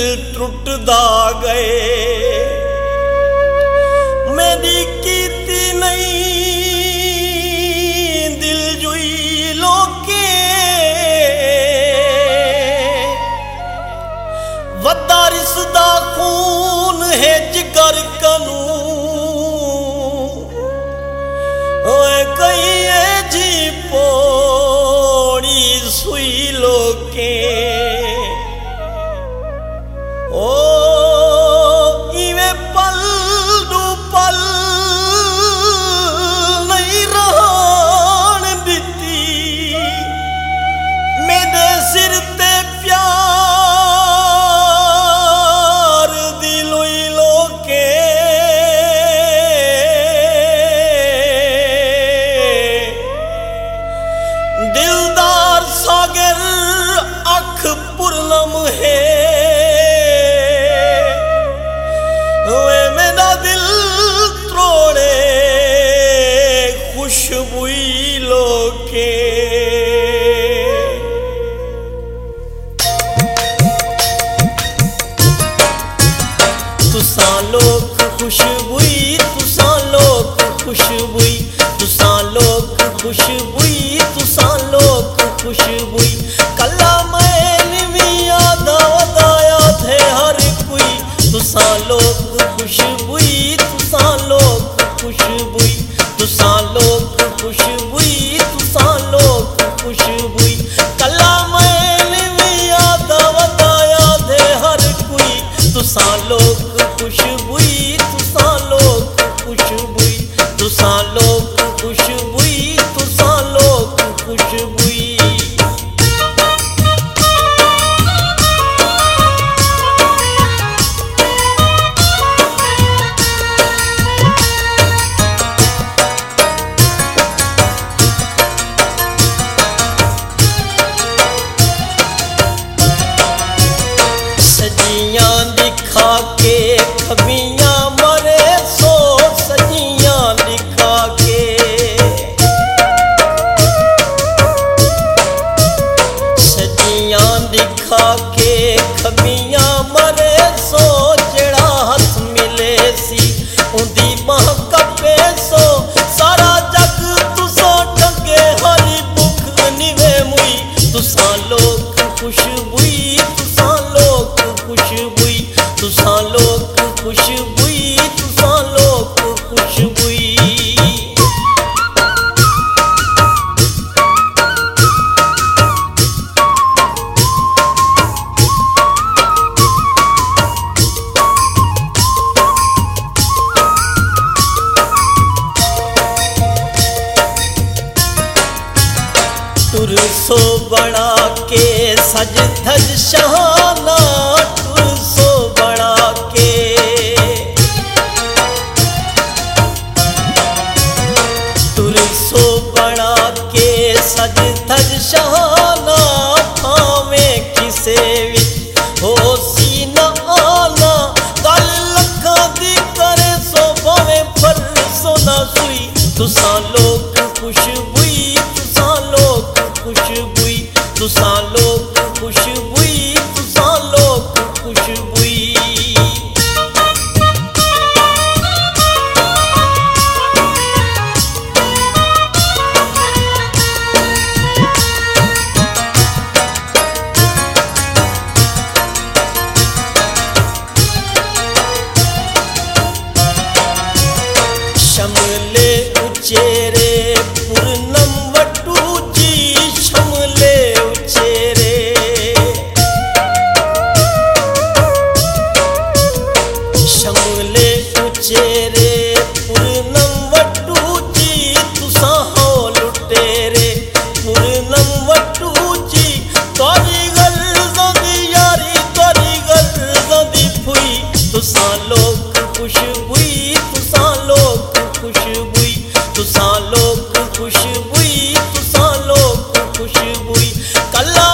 टुटदा गए। मेरी कीती नहीं दिल जुई लोके वदा रिसदा खून है जिगर कनू कई जी पोड़ी सुई लोके ओ इवे पल दू पल नहीं रहन दिती मेरे सिर ते प्यार दी लुई लोके दिलदार सागर अख पुरलम है मेरा दिल त्रोड़े खुशबुई लोके। तुसा लोग खुशबुई तुसा लोग खुशबुई तुसा लोग खुशबुई तुसा लोग खुशबुई कला मैल भी याद आया थे हर कोई। तुसा लोग खुशबुई तुसा लोग खुशबुई तुसा लोग खुशबुई तुसा लोग खुशबुई कला मैल भी याद आया थे हर कोई। तुसा लोग खुशबुई तुसा लोग खुशबुई तुसा लोग खुशबुई तुसा लोग खुशबुई। सजियां दिखा के खबियां मरे सो सजियां दिखा के सजियां दिखा के खबियां मरे सो जेड़ा हथ मिले सी उंदी बाह कपे सो सारा जग तुसो टंगे हरी भुख निवे मुई। तुसा लोग खुशबुई तुसा लोग खुशबुई तुसा लोग खुशबुई तुसा लोग खुशबुई। टुरसो बड़ा के सज धज शहाना टुरसो बड़ा के टुरसो बड़ा के सज धज शहाना भावें किसे विच हो सी न आना गल लखा दी करे सो भावें फल सो ना सुई। तुसा लोग खुशबुई तुसा लोग खुशबुई तुसा लोग खुशबुई तुसा लोग खुशबुई। शमले उचेरे पूर्णम वटू जी शमले उचेरे शमले उचेरे पूर्णम वटू जी तुसा हो लुटेरे पूर्णम वटू जी तोरी गल दी यारी तोरी गल दी फुई। तुसा लोग खुशबुई तुसा लोग खुशबुई तुसा लोग खुशबुई तुसा लोग खुशबुई कला